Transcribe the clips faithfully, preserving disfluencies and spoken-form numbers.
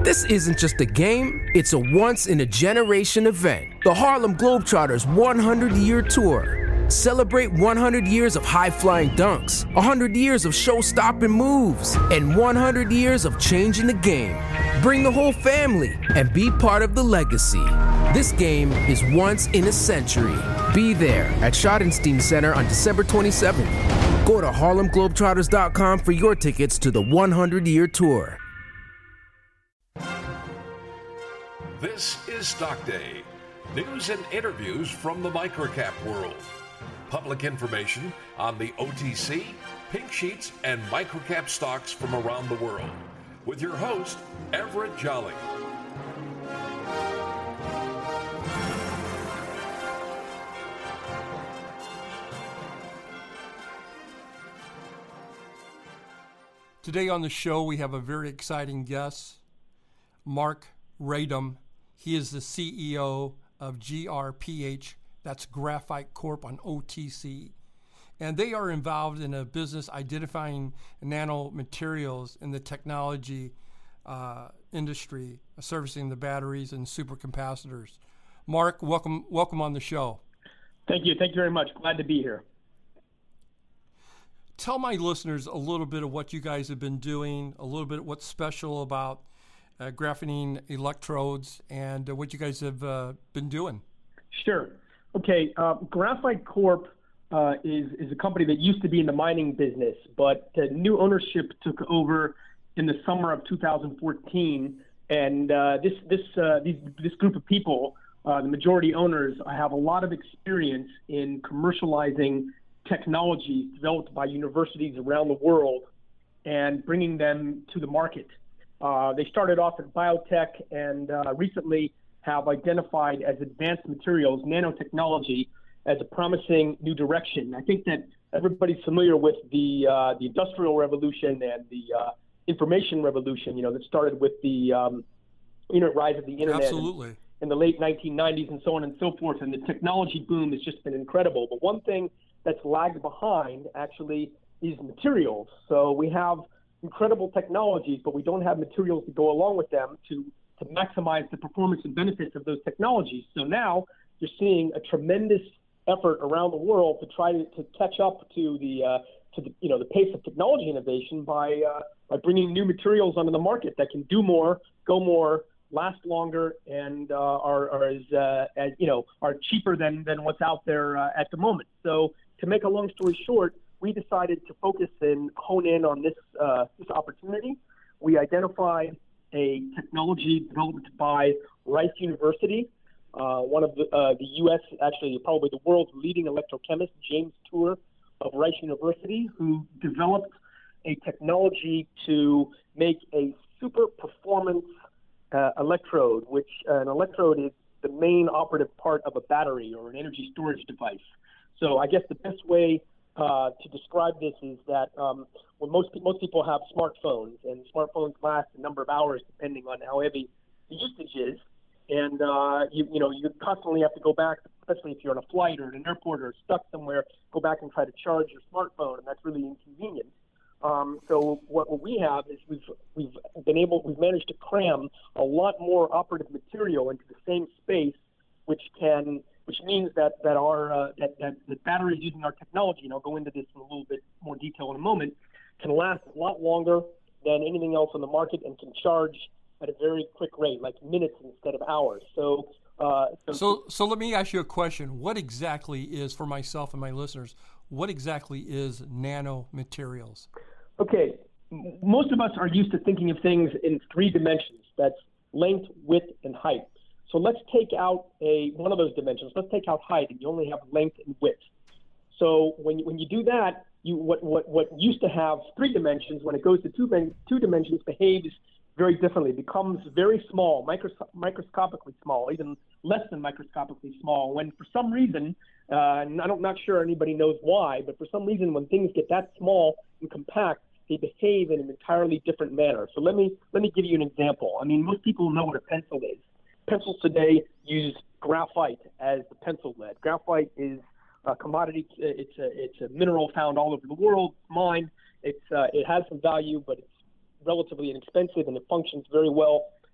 This isn't just a game, it's a once-in-a-generation event. The Harlem Globetrotters one hundred year Tour. Celebrate one hundred years of high-flying dunks, one hundred years of show-stopping moves, and one hundred years of changing the game. Bring the whole family and be part of the legacy. This game is once in a century. Be there at Schottenstein Center on December twenty-seventh. Go to Harlem Globetrotters dot com for your tickets to the one hundred year Tour. This is Stock Day. News and interviews from the microcap world. Public information on the O T C, pink sheets, and microcap stocks from around the world. With your host, Everett Jolly. Today on the show, we have a very exciting guest, Mark Radom. He is the C E O of G R P H, that's Graphite Corp on O T C. And they are involved in a business identifying nanomaterials in the technology uh, industry, servicing the batteries and supercapacitors. Mark, welcome, welcome on the show. Thank you. Thank you very much. Glad to be here. Tell my listeners a little bit of what you guys have been doing, a little bit of what's special about uh, graphene electrodes, and uh, what you guys have uh, been doing. Sure. Okay. Uh, Graphite Corp uh, is is a company that used to be in the mining business, but the new ownership took over in the summer of two thousand fourteen, and uh, this this uh, these, this group of people, uh, the majority owners, have a lot of experience in commercializing technologies developed by universities around the world and bringing them to the market. Uh, they started off in biotech and uh, recently have identified as advanced materials, nanotechnology, as a promising new direction. I think that everybody's familiar with the uh, the Industrial Revolution and the uh, Information Revolution, you know, that started with the um, internet, rise of the internet. Absolutely. In, in the late nineteen nineties and so on and so forth. And the technology boom has just been incredible. But one thing that's lagged behind actually is materials. So we have incredible technologies, but we don't have materials to go along with them to, to maximize the performance and benefits of those technologies. So now you're seeing a tremendous effort around the world to try to, to catch up to the uh, to the you know the pace of technology innovation by uh, by bringing new materials onto the market that can do more, go more, last longer, and uh, are, are as, uh, as you know are cheaper than than what's out there uh, at the moment. So to make a long story short, we decided to focus and hone in on this uh, this opportunity. We identified a technology developed by Rice University, uh, one of the, uh, the U S, actually probably the world's leading electrochemist, James Tour of Rice University, who developed a technology to make a super performance uh, electrode, which uh, an electrode is the main operative part of a battery or an energy storage device. So I guess the best way uh, to describe this is that um, when most most people have smartphones, and smartphones last a number of hours depending on how heavy the usage is, and uh, you you know you constantly have to go back, especially if you're on a flight or at an airport or stuck somewhere, go back and try to charge your smartphone, and that's really inconvenient. Um, so what, what we have is we've we've been able we've managed to cram a lot more operative material into the same space, which can which means that that our uh, that, that the batteries using our technology, and I'll go into this in a little bit more detail in a moment, can last a lot longer than anything else on the market and can charge at a very quick rate, like minutes instead of hours. So, uh, so, so, so let me ask you a question. What exactly is, for myself and my listeners, what exactly is nanomaterials? Okay, most of us are used to thinking of things in three dimensions. That's length, width, and height. So let's take out a one of those dimensions. Let's take out height, and you only have length and width. So when you, when you do that, you what what what used to have three dimensions, when it goes to two two dimensions, behaves very differently. It becomes very small, micros- microscopically small, even less than microscopically small. When for some reason, uh, and I'm not sure anybody knows why, but for some reason, when things get that small and compact, they behave in an entirely different manner. So let me let me give you an example. I mean, most people know what a pencil is. Pencils today use graphite as the pencil lead. Graphite is a commodity. It's a it's a mineral found all over the world. It's mined. It's uh, it has some value, but it's relatively inexpensive, and it functions very well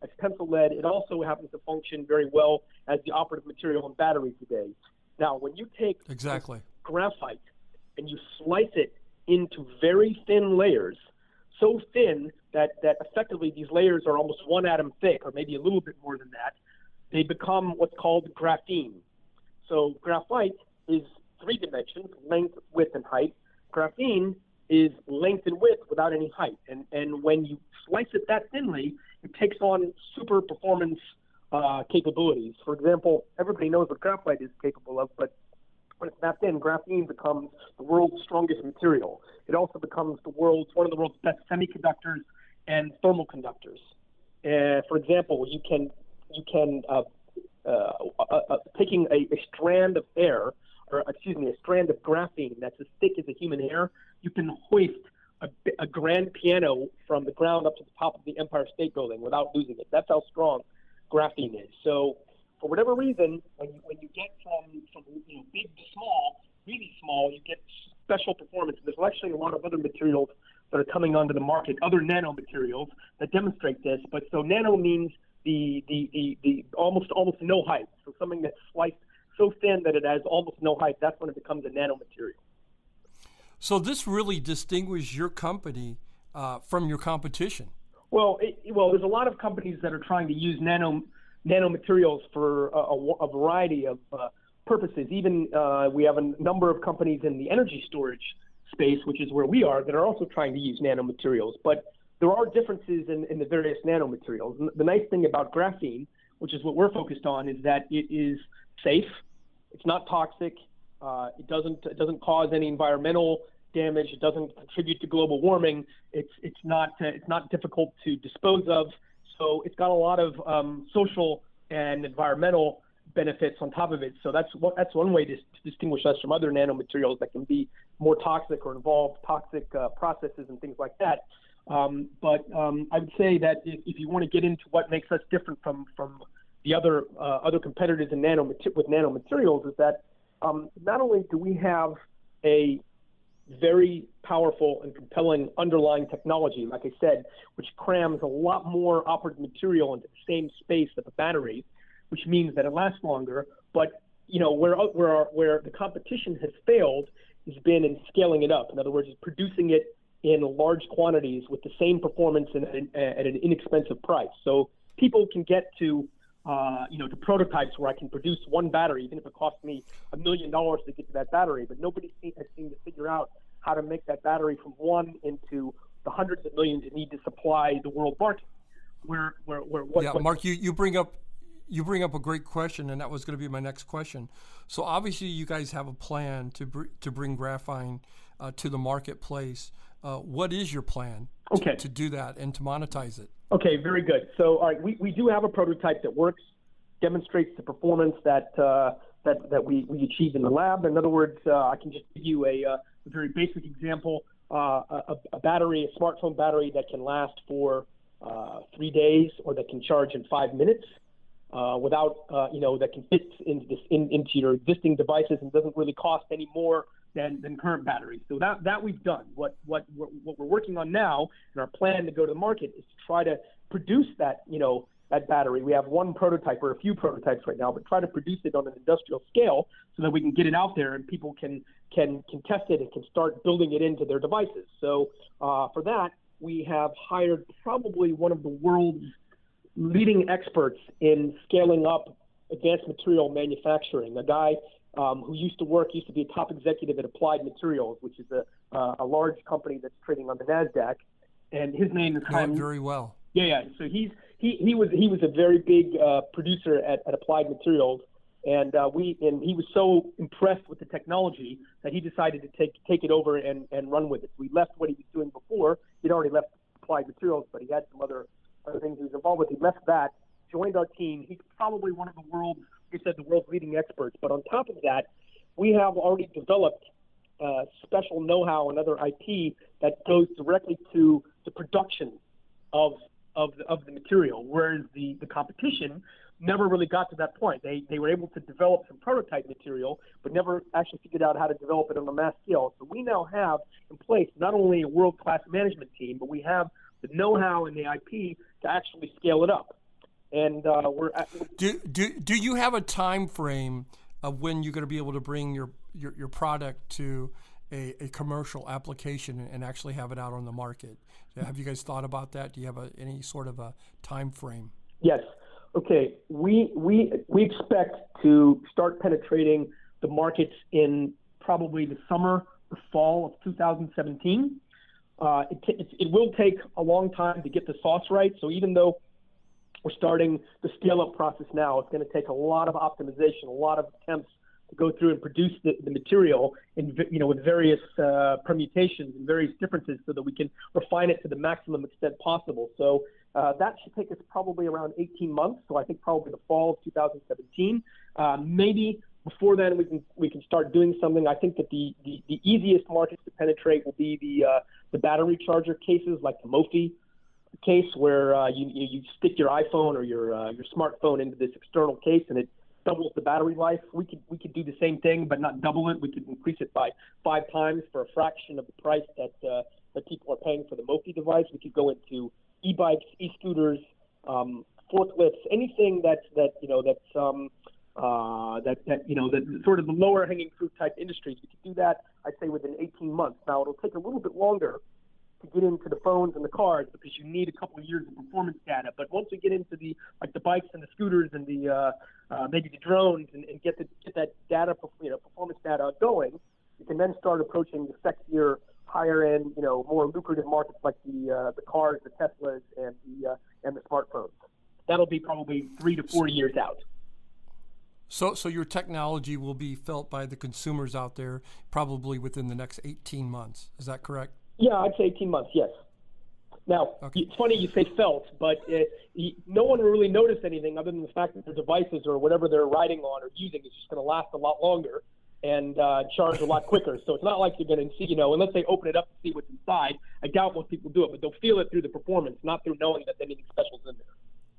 as pencil lead. It also happens to function very well as the operative material in batteries today. Now, when you take exactly graphite and you slice it into very thin layers, so thin that, that effectively these layers are almost one atom thick, or maybe a little bit more than that, they become what's called graphene. So graphite is three dimensions, length, width, and height. Graphene is length and width without any height. And, and when you slice it that thinly, it takes on super performance uh, capabilities. For example, everybody knows what graphite is capable of, but when it's that thin, graphene becomes the world's strongest material. It also becomes the world's one of the world's best semiconductors and thermal conductors. Uh, for example, you can you can uh, uh, uh, uh, taking a, a strand of air, or excuse me, a strand of graphene that's as thick as a human hair, you can hoist a, a grand piano from the ground up to the top of the Empire State Building without losing it. That's how strong graphene is. So, for whatever reason, when you when you get from from you know, big to small, really small, you get special performance. There's actually a lot of other materials that are coming onto the market, other nano materials that demonstrate this. But so nano means the the, the, the almost almost no height. So something that's sliced so thin that it has almost no height. That's when it becomes a nano material. So this really distinguishes your company uh, from your competition. Well, it, well, there's a lot of companies that are trying to use nano nanomaterials for a, a, a variety of uh, purposes. Even uh, we have a number of companies in the energy storage space, which is where we are, that are also trying to use nanomaterials. But there are differences in, in the various nanomaterials. And the nice thing about graphene, which is what we're focused on, is that it is safe. It's not toxic. Uh, it doesn't it doesn't cause any environmental damage. It doesn't contribute to global warming. It's it's not uh, it's not difficult to dispose of. So it's got a lot of um, social and environmental benefits on top of it. So that's what, that's one way to, to distinguish us from other nanomaterials that can be more toxic or involve toxic uh, processes and things like that. Um, but um, I would say that if, if you want to get into what makes us different from from the other uh, other competitors in nano with nanomaterials, is that um, not only do we have a very powerful and compelling underlying technology, like I said, which crams a lot more operative material into the same space of a battery, which means that it lasts longer. But you know, where where where the competition has failed has been in scaling it up. In other words, producing it in large quantities with the same performance and at an inexpensive price. So people can get to uh, you know to prototypes where I can produce one battery, even if it costs me a million dollars to get to that battery. But nobody has seemed to figure out how to make that battery from one into the hundreds of millions you need to supply the world market. Where, where, where, what, yeah, what, Mark, you, you bring up you bring up a great question, and that was going to be my next question. So obviously, you guys have a plan to br- to bring graphene uh, to the marketplace. Uh, what is your plan to, okay. to do that and to monetize it? Okay, very good. So, all right, we, we do have a prototype that works, demonstrates the performance that uh, that that we, we achieve in the lab. In other words, uh, I can just give you a, uh, a very basic example: uh, a, a battery, a smartphone battery that can last for uh, three days, or that can charge in five minutes, uh, without uh, you know that can fit into this in, into your existing devices and doesn't really cost any more than, than current batteries. So that that we've done. What what what we're working on now, and our plan to go to the market, is to try to produce that you know that battery. We have one prototype or a few prototypes right now, but try to produce it on an industrial scale so that we can get it out there and people can can can test it and can start building it into their devices. So uh, for that, we have hired probably one of the world's leading experts in scaling up advanced material manufacturing, a guy um, who used to work, used to be a top executive at Applied Materials, which is a, uh, a large company that's trading on the NASDAQ. And his name is Not very well. Yeah, yeah. So he's he, he was he was a very big uh, producer at, at Applied Materials, and uh, we and he was so impressed with the technology that he decided to take take it over and, and run with it. So we left what he was doing before. He'd already left Applied Materials, but he had some other other things he was involved with. He left that, joined our team. He's probably one of the world's, like I said, the world's leading experts. But on top of that, we have already developed uh, special know-how and other I P that goes directly to the production of of the, of the material, whereas the, the competition never really got to that point. They they were able to develop some prototype material, but never actually figured out how to develop it on a mass scale. So we now have in place not only a world-class management team, but we have the know-how and the I P to actually scale it up. And uh, we're at, do do do you have a time frame of when you're going to be able to bring your your, your product to a, a commercial application and actually have it out on the market? Have you guys thought about that? Do you have a, any sort of a time frame? Yes. Okay. We we we expect to start penetrating the markets in probably the summer or fall of two thousand seventeen. Uh, it, t- it will take a long time to get the sauce right. So even though we're starting the scale-up process now, it's going to take a lot of optimization, a lot of attempts to go through and produce the, the material in, you know, with various uh, permutations and various differences so that we can refine it to the maximum extent possible. So uh, that should take us probably around eighteen months. So I think probably the fall of two thousand seventeen. Uh, maybe before then we can we can start doing something. I think that the, the, the easiest markets to penetrate will be the uh, the battery charger cases like the Mophie case, where uh, you, you you stick your iPhone or your uh, your smartphone into this external case and it doubles the battery life. We could we could do the same thing, but not double it. We could increase it by five times for a fraction of the price that uh, that people are paying for the Mophie device. We could go into e-bikes, e-scooters, um, forklifts, anything that's that you know that's um, uh, that that you know that sort of the lower hanging fruit type industries. We could do that, I'd say, within eighteen months. Now it'll take a little bit longer to get into the phones and the cars because you need a couple of years of performance data. But once we get into the like the bikes and the scooters and the uh, uh, maybe the drones and, and get the get that data, you know, performance data going, you can then start approaching the sexier, higher end, you know, more lucrative markets like the uh, the cars, the Teslas, and the uh, and the smartphones. That'll be probably three to four years out. So, so your technology will be felt by the consumers out there probably within the next eighteen months. Is that correct? Yeah, I'd say eighteen months, yes. Now, okay. It's funny you say felt, but uh, no one will really notice anything other than the fact that their devices or whatever they're riding on or using is just going to last a lot longer and uh, charge a lot quicker. So it's not like you're going to see, you know, unless they open it up to see what's inside. I doubt most people do it, but they'll feel it through the performance, not through knowing that anything special is in there.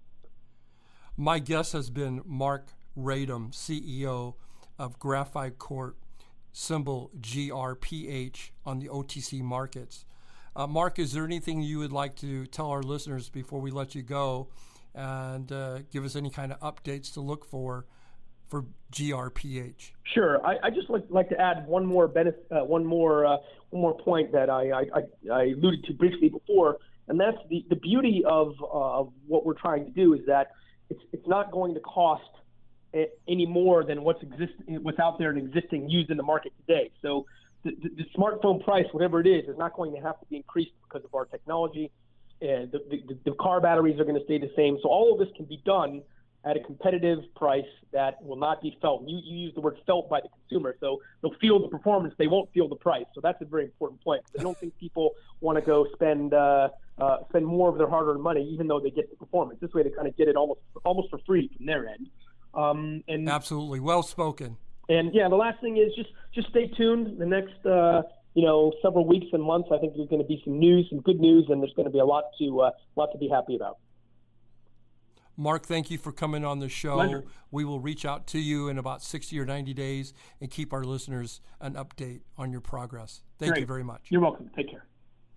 My guest has been Mark Radom, C E O of Graphite Corp, symbol G R P H on the O T C markets. Uh, Mark, is there anything you would like to tell our listeners before we let you go and uh, give us any kind of updates to look for for G R P H? Sure. I, I just like like to add one more benefit, uh, one more uh, one more point that I, I, I alluded to briefly before, and that's the, the beauty of uh, of what we're trying to do is that it's it's not going to cost any more than what's exist what's out there and existing used in the market today. So the, the, the smartphone price, whatever it is, is not going to have to be increased because of our technology. And the, the, the car batteries are going to stay the same. So all of this can be done at a competitive price that will not be felt. You, you use the word felt by the consumer. So they'll feel the performance. They won't feel the price. So that's a very important point. I don't think people want to go spend uh, uh, spend more of their hard-earned money, even though they get the performance. This way they kind of get it almost almost for free from their end. Um, and Absolutely. Well spoken. And yeah, the last thing is just, just stay tuned. The next, uh, you know, several weeks and months, I think there's going to be some news, some good news, and there's going to be a lot to, uh, lot to be happy about. Mark, thank you for coming on the show. Pleasure. We will reach out to you in about sixty or ninety days and keep our listeners an update on your progress. Thank Great. you very much. You're welcome. Take care.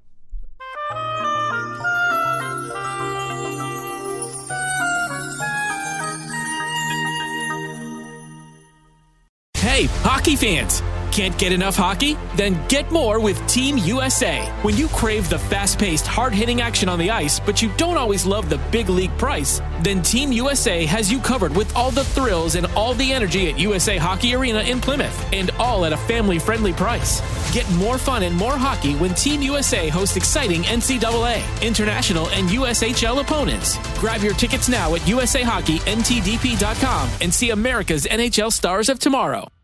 Hey, hockey fans! Can't get enough hockey? Then get more with Team U S A. When you crave the fast-paced, hard-hitting action on the ice, but you don't always love the big league price, then Team U S A has you covered with all the thrills and all the energy at U S A Hockey Arena in Plymouth, and all at a family-friendly price. Get more fun and more hockey when Team U S A hosts exciting N C double A, international, and U S H L opponents. Grab your tickets now at U S A Hockey N T D P dot com and see America's N H L stars of tomorrow.